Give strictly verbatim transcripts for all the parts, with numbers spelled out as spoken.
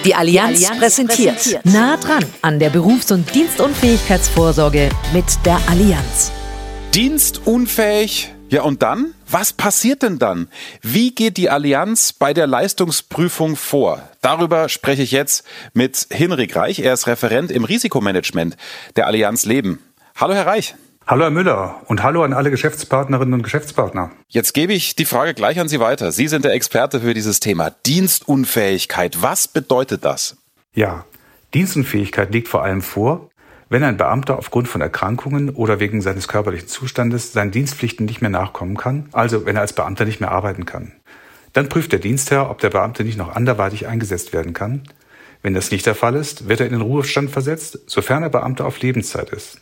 Die Allianz, Die Allianz präsentiert. präsentiert. Nah dran an der Berufs- und Dienstunfähigkeitsvorsorge mit der Allianz. Dienstunfähig, ja und dann? Was passiert denn dann? Wie geht die Allianz bei der Leistungsprüfung vor? Darüber spreche ich jetzt mit Hinrik Reich. Er ist Referent im Risikomanagement der Allianz Leben. Hallo Herr Reich. Hallo Herr Müller und hallo an alle Geschäftspartnerinnen und Geschäftspartner. Jetzt gebe ich die Frage gleich an Sie weiter. Sie sind der Experte für dieses Thema Dienstunfähigkeit. Was bedeutet das? Ja, Dienstunfähigkeit liegt vor allem vor, wenn ein Beamter aufgrund von Erkrankungen oder wegen seines körperlichen Zustandes seinen Dienstpflichten nicht mehr nachkommen kann, also wenn er als Beamter nicht mehr arbeiten kann. Dann prüft der Dienstherr, ob der Beamte nicht noch anderweitig eingesetzt werden kann. Wenn das nicht der Fall ist, wird er in den Ruhestand versetzt, sofern er Beamter auf Lebenszeit ist.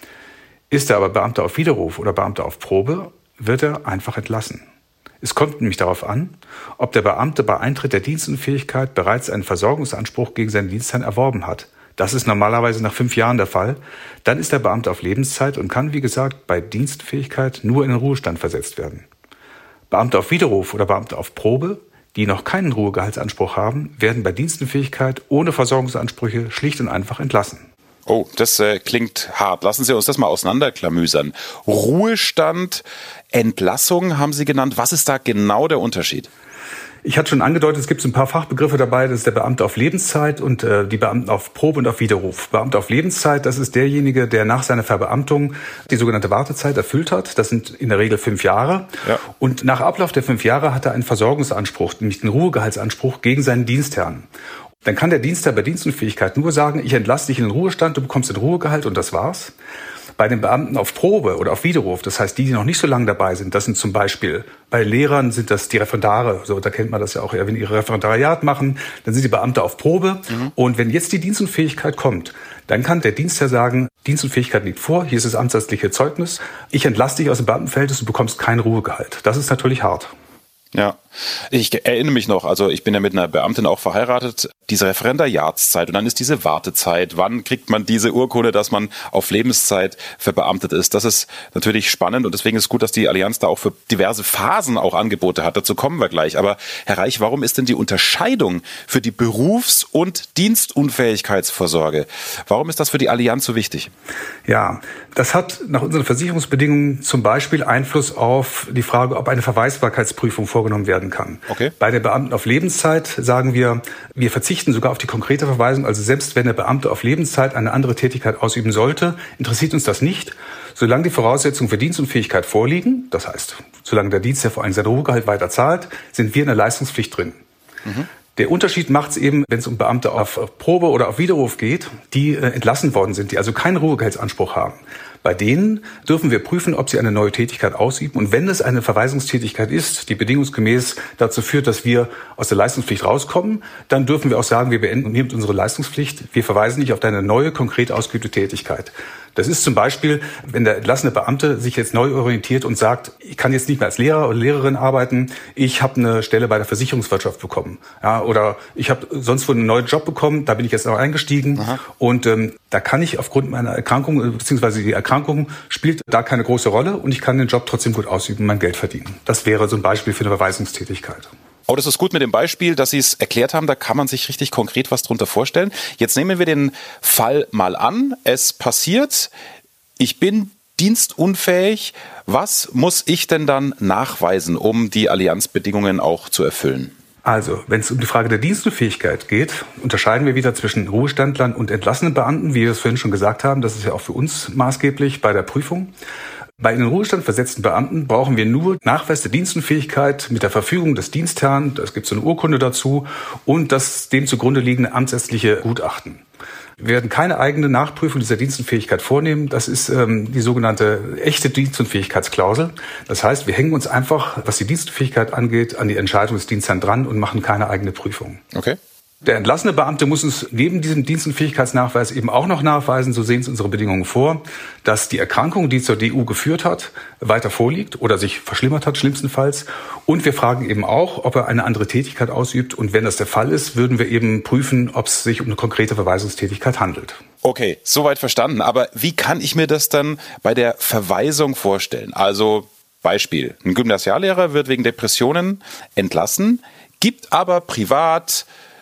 Ist er aber Beamter auf Widerruf oder Beamter auf Probe, wird er einfach entlassen. Es kommt nämlich darauf an, ob der Beamte bei Eintritt der Dienstunfähigkeit bereits einen Versorgungsanspruch gegen seinen Dienstherrn erworben hat. Das ist normalerweise nach fünf Jahren der Fall. Dann ist der Beamte auf Lebenszeit und kann, wie gesagt, bei Dienstfähigkeit nur in den Ruhestand versetzt werden. Beamte auf Widerruf oder Beamte auf Probe, die noch keinen Ruhegehaltsanspruch haben, werden bei Dienstunfähigkeit ohne Versorgungsansprüche schlicht und einfach entlassen. Oh, das äh, klingt hart. Lassen Sie uns das mal auseinanderklamüsern. Ruhestand, Entlassung haben Sie genannt. Was ist da genau der Unterschied? Ich hatte schon angedeutet, es gibt so ein paar Fachbegriffe dabei. Das ist der Beamte auf Lebenszeit und äh, die Beamten auf Probe und auf Widerruf. Beamte auf Lebenszeit, das ist derjenige, der nach seiner Verbeamtung die sogenannte Wartezeit erfüllt hat. Das sind in der Regel fünf Jahre. Ja. Und nach Ablauf der fünf Jahre hat er einen Versorgungsanspruch, nämlich den Ruhegehaltsanspruch gegen seinen Dienstherrn. Dann kann der Dienstherr bei Dienstunfähigkeit nur sagen, ich entlasse dich in den Ruhestand, du bekommst den Ruhegehalt und das war's. Bei den Beamten auf Probe oder auf Widerruf, das heißt die, die noch nicht so lange dabei sind, das sind zum Beispiel, bei Lehrern sind das die Referendare, so da kennt man das ja auch, wenn die ihre Referendariat machen, dann sind die Beamte auf Probe. Mhm. Und wenn jetzt die Dienstunfähigkeit kommt, dann kann der Dienstherr sagen, Dienstunfähigkeit liegt vor, hier ist das amtsärztliche Zeugnis, ich entlasse dich aus dem Beamtenverhältnis, du bekommst kein Ruhegehalt. Das ist natürlich hart. Ja, ich erinnere mich noch, also ich bin ja mit einer Beamtin auch verheiratet, diese Referendariatszeit und dann ist diese Wartezeit, wann kriegt man diese Urkunde, dass man auf Lebenszeit verbeamtet ist, das ist natürlich spannend und deswegen ist es gut, dass die Allianz da auch für diverse Phasen auch Angebote hat, dazu kommen wir gleich. Aber Herr Reich, warum ist denn die Unterscheidung für die Berufs- und Dienstunfähigkeitsvorsorge, warum ist das für die Allianz so wichtig? Ja, das hat nach unseren Versicherungsbedingungen zum Beispiel Einfluss auf die Frage, ob eine Verweisbarkeitsprüfung vorgenommen werden kann. Okay. Bei der Beamten auf Lebenszeit sagen wir, wir verzichten sogar auf die konkrete Verweisung. Also selbst wenn der Beamte auf Lebenszeit eine andere Tätigkeit ausüben sollte, interessiert uns das nicht. Solange die Voraussetzungen für Dienstunfähigkeit vorliegen, das heißt, solange der Dienstherr vor allem sein Ruhegehalt weiter zahlt, sind wir in der Leistungspflicht drin. Mhm. Der Unterschied macht es eben, wenn es um Beamte auf Probe oder auf Widerruf geht, die äh, entlassen worden sind, die also keinen Ruhegehaltsanspruch haben. Bei denen dürfen wir prüfen, ob sie eine neue Tätigkeit ausüben. Und wenn es eine Verweisungstätigkeit ist, die bedingungsgemäß dazu führt, dass wir aus der Leistungspflicht rauskommen, dann dürfen wir auch sagen, wir beenden hiermit unsere Leistungspflicht. Wir verweisen nicht auf deine neue, konkret ausgeübte Tätigkeit. Das ist zum Beispiel, wenn der entlassene Beamte sich jetzt neu orientiert und sagt, ich kann jetzt nicht mehr als Lehrer oder Lehrerin arbeiten, ich habe eine Stelle bei der Versicherungswirtschaft bekommen. Ja, oder ich habe sonst wo einen neuen Job bekommen, da bin ich jetzt auch eingestiegen. Aha. Und ähm, da kann ich aufgrund meiner Erkrankung, beziehungsweise die Erkrankung spielt da keine große Rolle und ich kann den Job trotzdem gut ausüben, mein Geld verdienen. Das wäre so ein Beispiel für eine Verweisungstätigkeit. Oh, das ist gut mit dem Beispiel, dass Sie es erklärt haben, da kann man sich richtig konkret was drunter vorstellen. Jetzt nehmen wir den Fall mal an, es passiert, ich bin dienstunfähig, was muss ich denn dann nachweisen, um die Allianzbedingungen auch zu erfüllen? Also, wenn es um die Frage der Dienstunfähigkeit geht, unterscheiden wir wieder zwischen Ruhestandlern und entlassenen Beamten, wie wir es vorhin schon gesagt haben, das ist ja auch für uns maßgeblich bei der Prüfung. Bei in den Ruhestand versetzten Beamten brauchen wir nur Nachweis der Dienstunfähigkeit mit der Verfügung des Dienstherrn, es gibt so eine Urkunde dazu und das dem zugrunde liegende amtsärztliche Gutachten. Wir werden keine eigene Nachprüfung dieser Dienstunfähigkeit vornehmen. Das ist ähm, die sogenannte echte Dienstunfähigkeitsklausel. Das heißt, wir hängen uns einfach, was die Dienstunfähigkeit angeht, an die Entscheidung des Dienstherrn dran und machen keine eigene Prüfung. Okay. Der entlassene Beamte muss uns neben diesem Dienstunfähigkeitsnachweis eben auch noch nachweisen, so sehen es unsere Bedingungen vor, dass die Erkrankung, die zur D U geführt hat, weiter vorliegt oder sich verschlimmert hat, schlimmstenfalls. Und wir fragen eben auch, ob er eine andere Tätigkeit ausübt. Und wenn das der Fall ist, würden wir eben prüfen, ob es sich um eine konkrete Verweisungstätigkeit handelt. Okay, soweit verstanden. Aber wie kann ich mir das dann bei der Verweisung vorstellen? Also Beispiel, ein Gymnasiallehrer wird wegen Depressionen entlassen, gibt aber privat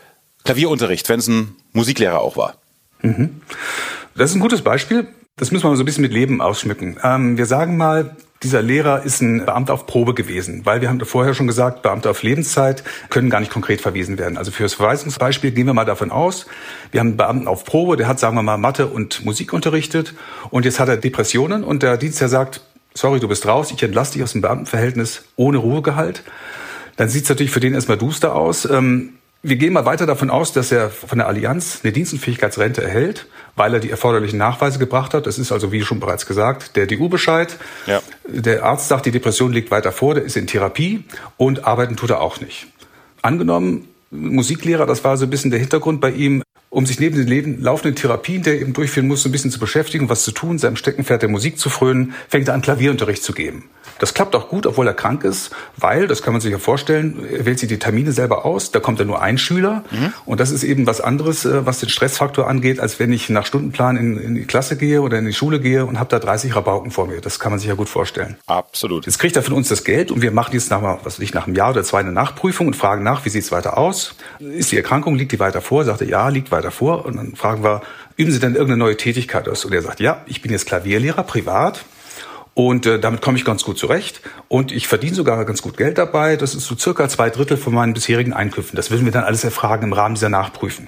Klavierunterricht, wenn es ein Musiklehrer auch war. Mhm. Das ist ein gutes Beispiel. Das müssen wir mal so ein bisschen mit Leben ausschmücken. Ähm, wir sagen mal, dieser Lehrer ist ein Beamter auf Probe gewesen, weil wir haben vorher schon gesagt, Beamte auf Lebenszeit können gar nicht konkret verwiesen werden. Also für das Verweisungsbeispiel gehen wir mal davon aus, wir haben einen Beamten auf Probe, der hat, sagen wir mal, Mathe und Musik unterrichtet und jetzt hat er Depressionen und der Dienstherr sagt, sorry, du bist raus, ich entlasse dich aus dem Beamtenverhältnis ohne Ruhegehalt. Dann sieht es natürlich für den erstmal duster aus. Ähm, Wir gehen mal weiter davon aus, dass er von der Allianz eine Dienstunfähigkeitsrente erhält, weil er die erforderlichen Nachweise gebracht hat. Das ist also, wie schon bereits gesagt, der D U-Bescheid. Ja. Der Arzt sagt, die Depression liegt weiter vor, der ist in Therapie und arbeiten tut er auch nicht. Angenommen, Musiklehrer, das war so ein bisschen der Hintergrund bei ihm, um sich neben den Leben, laufenden Therapien, der er eben durchführen muss, so ein bisschen zu beschäftigen, was zu tun, seinem Steckenpferd der Musik zu frönen, fängt er an, Klavierunterricht zu geben. Das klappt auch gut, obwohl er krank ist, weil, das kann man sich ja vorstellen, er wählt sich die Termine selber aus, da kommt dann nur ein Schüler mhm. und das ist eben was anderes, was den Stressfaktor angeht, als wenn ich nach Stundenplan in, in die Klasse gehe oder in die Schule gehe und habe da dreißig Rabauken vor mir. Das kann man sich ja gut vorstellen. Absolut. Jetzt kriegt er von uns das Geld und wir machen jetzt nach, was weiß ich, nach einem Jahr oder zwei eine Nachprüfung und fragen nach, wie sieht's weiter aus? Ist die Erkrankung, liegt die weiter vor? Sagt er, ja, liegt weiter vor. Und dann fragen wir, üben Sie denn irgendeine neue Tätigkeit aus? Und er sagt, ja, ich bin jetzt Klavierlehrer, privat. Und äh, damit komme ich ganz gut zurecht. Und ich verdiene sogar ganz gut Geld dabei. Das ist so circa zwei Drittel von meinen bisherigen Einkünften. Das würden wir dann alles erfragen im Rahmen dieser Nachprüfung.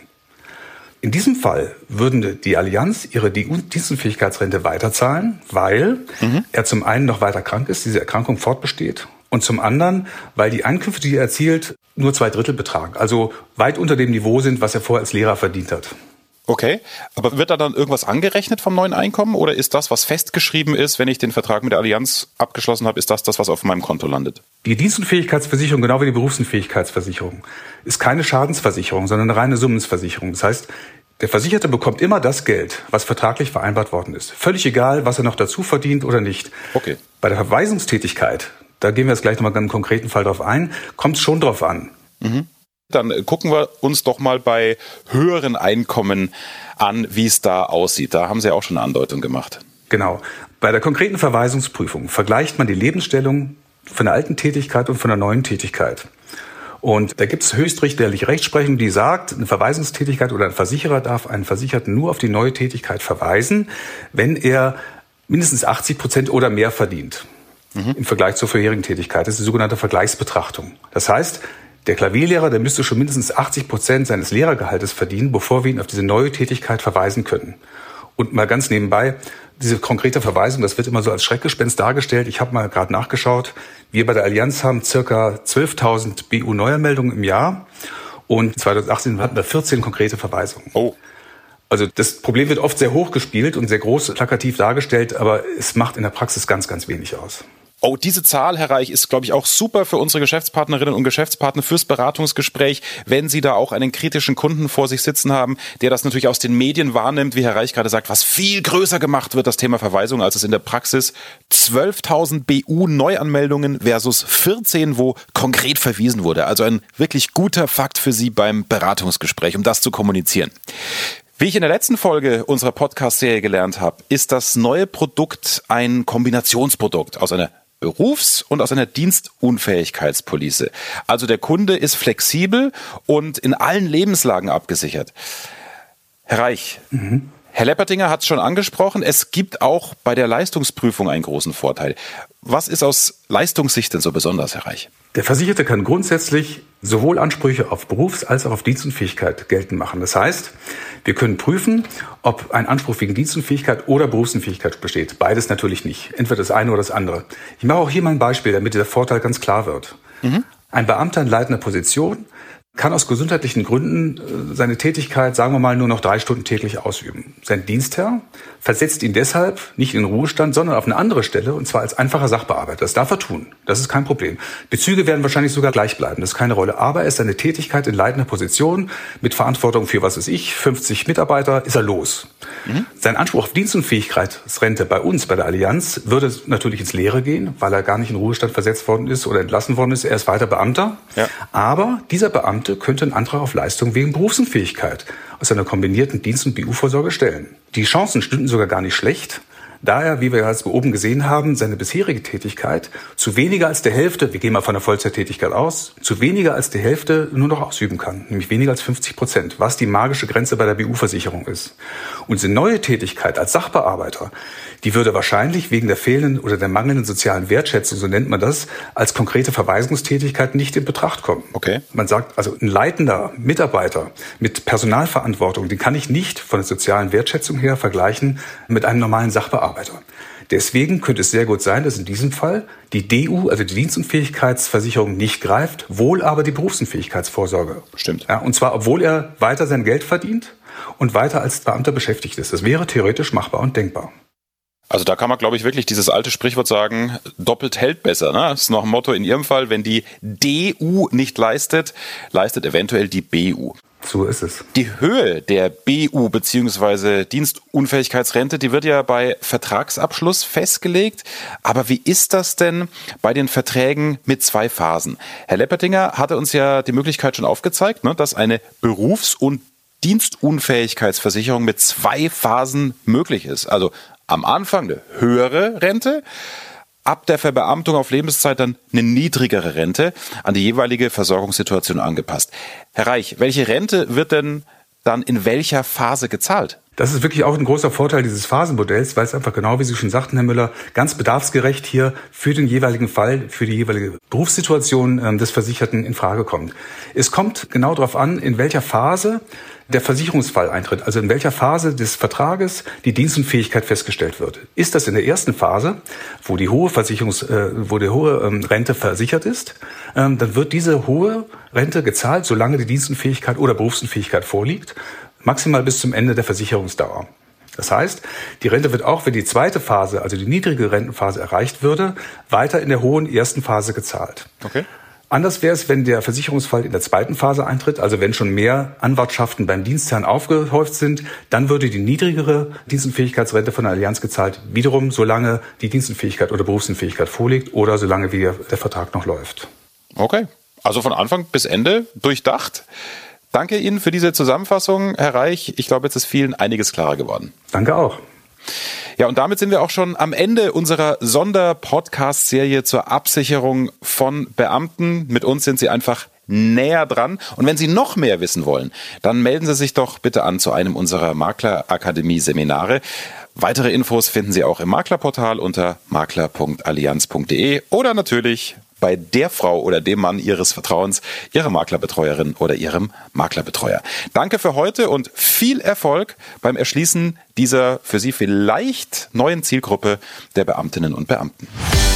In diesem Fall würden die Allianz ihre Dienstunfähigkeitsrente weiterzahlen, weil mhm. er zum einen noch weiter krank ist, diese Erkrankung fortbesteht. Und zum anderen, weil die Einkünfte, die er erzielt, nur zwei Drittel betragen. Also weit unter dem Niveau sind, was er vorher als Lehrer verdient hat. Okay, aber wird da dann irgendwas angerechnet vom neuen Einkommen oder ist das, was festgeschrieben ist, wenn ich den Vertrag mit der Allianz abgeschlossen habe, ist das das, was auf meinem Konto landet? Die Dienstunfähigkeitsversicherung, genau wie die Berufsunfähigkeitsversicherung, ist keine Schadensversicherung, sondern eine reine Summensversicherung. Das heißt, der Versicherte bekommt immer das Geld, was vertraglich vereinbart worden ist. Völlig egal, was er noch dazu verdient oder nicht. Okay. Bei der Verweisungstätigkeit, da gehen wir jetzt gleich nochmal in einem konkreten Fall drauf ein, kommt es schon drauf an. Mhm. Dann gucken wir uns doch mal bei höheren Einkommen an, wie es da aussieht. Da haben Sie ja auch schon eine Andeutung gemacht. Genau. Bei der konkreten Verweisungsprüfung vergleicht man die Lebensstellung von der alten Tätigkeit und von der neuen Tätigkeit. Und da gibt es höchstrichterliche Rechtsprechung, die sagt, eine Verweisungstätigkeit oder ein Versicherer darf einen Versicherten nur auf die neue Tätigkeit verweisen, wenn er mindestens achtzig Prozent oder mehr verdient. Mhm. Im Vergleich zur vorherigen Tätigkeit. Das ist die sogenannte Vergleichsbetrachtung. Das heißt, der Klavierlehrer, der müsste schon mindestens achtzig Prozent seines Lehrergehaltes verdienen, bevor wir ihn auf diese neue Tätigkeit verweisen können. Und mal ganz nebenbei, diese konkrete Verweisung, das wird immer so als Schreckgespenst dargestellt. Ich habe mal gerade nachgeschaut. Wir bei der Allianz haben circa zwölftausend B U-Neuanmeldungen im Jahr und zweitausendachtzehn hatten wir vierzehn konkrete Verweisungen. Oh. Also das Problem wird oft sehr hoch gespielt und sehr groß plakativ dargestellt, aber es macht in der Praxis ganz, ganz wenig aus. Oh, diese Zahl, Herr Reich, ist, glaube ich, auch super für unsere Geschäftspartnerinnen und Geschäftspartner fürs Beratungsgespräch, wenn Sie da auch einen kritischen Kunden vor sich sitzen haben, der das natürlich aus den Medien wahrnimmt, wie Herr Reich gerade sagt, was viel größer gemacht wird, das Thema Verweisung, als es in der Praxis. zwölftausend B U-Neuanmeldungen versus vierzehn, wo konkret verwiesen wurde. Also ein wirklich guter Fakt für Sie beim Beratungsgespräch, um das zu kommunizieren. Wie ich in der letzten Folge unserer Podcast-Serie gelernt habe, ist das neue Produkt ein Kombinationsprodukt aus einer Berufs- und aus einer Dienstunfähigkeitspolice. Also der Kunde ist flexibel und in allen Lebenslagen abgesichert. Herr Reich, mhm. Herr Leppertinger hat es schon angesprochen, es gibt auch bei der Leistungsprüfung einen großen Vorteil. Was ist aus Leistungssicht denn so besonders, Herr Reich? Der Versicherte kann grundsätzlich sowohl Ansprüche auf Berufs- als auch auf Dienstunfähigkeit geltend machen. Das heißt, wir können prüfen, ob ein Anspruch wegen Dienstunfähigkeit oder Berufsunfähigkeit besteht. Beides natürlich nicht. Entweder das eine oder das andere. Ich mache auch hier mal ein Beispiel, damit der Vorteil ganz klar wird. Mhm. Ein Beamter in leitender Position kann aus gesundheitlichen Gründen seine Tätigkeit, sagen wir mal, nur noch drei Stunden täglich ausüben. Sein Dienstherr versetzt ihn deshalb nicht in den Ruhestand, sondern auf eine andere Stelle, und zwar als einfacher Sachbearbeiter. Das darf er tun. Das ist kein Problem. Bezüge werden wahrscheinlich sogar gleich bleiben. Das ist keine Rolle. Aber er ist seine Tätigkeit in leitender Position mit Verantwortung für, was weiß ich, fünfzig Mitarbeiter, ist er los. Mhm. Sein Anspruch auf Dienstunfähigkeitsrente bei uns, bei der Allianz, würde natürlich ins Leere gehen, weil er gar nicht in den Ruhestand versetzt worden ist oder entlassen worden ist. Er ist weiter Beamter. Ja. Aber dieser Beamte könnte einen Antrag auf Leistung wegen Berufsunfähigkeit aus einer kombinierten Dienst- und B U-Vorsorge stellen. Die Chancen stünden sogar gar nicht schlecht, da er, wie wir jetzt oben gesehen haben, seine bisherige Tätigkeit zu weniger als der Hälfte, wir gehen mal von der Vollzeittätigkeit aus, zu weniger als die Hälfte nur noch ausüben kann, nämlich weniger als fünfzig Prozent, was die magische Grenze bei der B U-Versicherung ist. Und diese neue Tätigkeit als Sachbearbeiter, die würde wahrscheinlich wegen der fehlenden oder der mangelnden sozialen Wertschätzung, so nennt man das, als konkrete Verweisungstätigkeit nicht in Betracht kommen. Okay. Man sagt, also ein leitender Mitarbeiter mit Personalverantwortung, den kann ich nicht von der sozialen Wertschätzung her vergleichen mit einem normalen Sachbearbeiter. Deswegen könnte es sehr gut sein, dass in diesem Fall die D U, also die Dienstunfähigkeitsversicherung, nicht greift, wohl aber die Berufsunfähigkeitsvorsorge. Stimmt. Ja, und zwar, obwohl er weiter sein Geld verdient und weiter als Beamter beschäftigt ist. Das wäre theoretisch machbar und denkbar. Also da kann man, glaube ich, wirklich dieses alte Sprichwort sagen, doppelt hält besser. Ne? Das ist noch ein Motto in Ihrem Fall, wenn die D U nicht leistet, leistet eventuell die B U. So ist es. Die Höhe der B U bzw. Dienstunfähigkeitsrente, die wird ja bei Vertragsabschluss festgelegt. Aber wie ist das denn bei den Verträgen mit zwei Phasen? Herr Leppertinger hatte uns ja die Möglichkeit schon aufgezeigt, ne, dass eine Berufs- und Dienstunfähigkeitsversicherung mit zwei Phasen möglich ist. Also am Anfang eine höhere Rente, ab der Verbeamtung auf Lebenszeit dann eine niedrigere Rente, an die jeweilige Versorgungssituation angepasst. Herr Reich, welche Rente wird denn dann in welcher Phase gezahlt? Das ist wirklich auch ein großer Vorteil dieses Phasenmodells, weil es einfach genau, wie Sie schon sagten, Herr Müller, ganz bedarfsgerecht hier für den jeweiligen Fall, für die jeweilige Berufssituation äh, des Versicherten in Frage kommt. Es kommt genau darauf an, in welcher Phase der Versicherungsfall eintritt, also in welcher Phase des Vertrages die Dienstunfähigkeit festgestellt wird. Ist das in der ersten Phase, wo die hohe Versicherungs, äh, wo die hohe ähm, Rente versichert ist, ähm, dann wird diese hohe Rente gezahlt, solange die Dienstunfähigkeit oder Berufsunfähigkeit vorliegt, maximal bis zum Ende der Versicherungsdauer. Das heißt, die Rente wird auch, wenn die zweite Phase, also die niedrige Rentenphase erreicht würde, weiter in der hohen ersten Phase gezahlt. Okay. Anders wäre es, wenn der Versicherungsfall in der zweiten Phase eintritt, also wenn schon mehr Anwartschaften beim Dienstherrn aufgehäuft sind, dann würde die niedrigere Dienstunfähigkeitsrente von der Allianz gezahlt, wiederum solange die Dienstunfähigkeit oder Berufsunfähigkeit vorliegt oder solange wie der Vertrag noch läuft. Okay, also von Anfang bis Ende durchdacht. Danke Ihnen für diese Zusammenfassung, Herr Reich. Ich glaube, jetzt ist vielen einiges klarer geworden. Danke auch. Ja, und damit sind wir auch schon am Ende unserer Sonder-Podcast-Serie zur Absicherung von Beamten. Mit uns sind Sie einfach näher dran. Und wenn Sie noch mehr wissen wollen, dann melden Sie sich doch bitte an zu einem unserer Maklerakademie-Seminare. Weitere Infos finden Sie auch im Maklerportal unter makler punkt allianz punkt de oder natürlich bei der Frau oder dem Mann Ihres Vertrauens, Ihrer Maklerbetreuerin oder Ihrem Maklerbetreuer. Danke für heute und viel Erfolg beim Erschließen dieser für Sie vielleicht neuen Zielgruppe der Beamtinnen und Beamten.